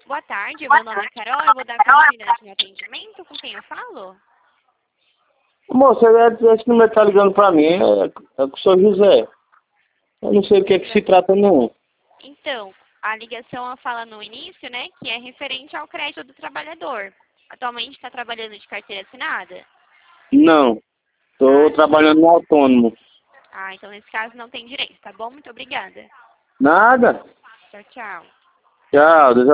Boa tarde, meu nome é Carol, eu vou dar continuidade no atendimento. Com quem eu falo? Moça, esse número tá ligando pra mim, é com o senhor José. Eu não sei o que é que se trata, não. Então, a ligação fala no início, né, que é referente ao crédito do trabalhador. Atualmente está trabalhando de carteira assinada? Não, tô trabalhando no autônomo. Ah, então nesse caso não tem direito, tá bom? Muito obrigada. Nada. Tchau, tchau. Tchau, Deus